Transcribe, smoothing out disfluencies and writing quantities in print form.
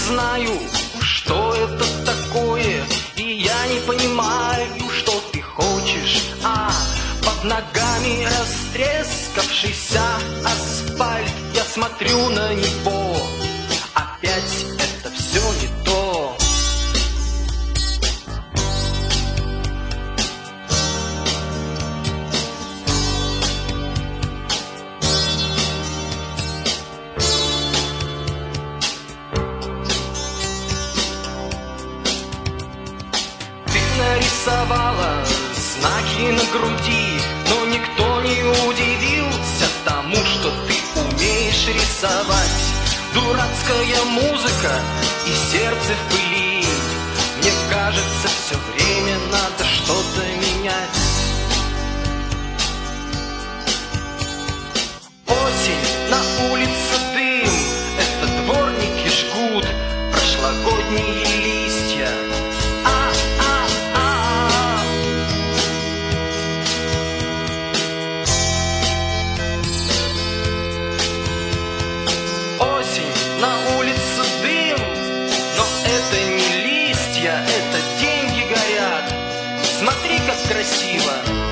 знаю, что это такое, и я не понимаю, что ты хочешь. Под ногами растрескавшийся асфальт, я смотрю на него, опять это все не то. Ты нарисовала знаки на груди, но никто не удивился тому, что ты умеешь рисовать. Дурацкая музыка и сердце в пыли. Мне кажется, все время надо что-то менять. Осень, на улице дым, это дворники жгут прошлогодние листья. На улице дым, но это не листья, это деньги горят. Смотри, как красиво.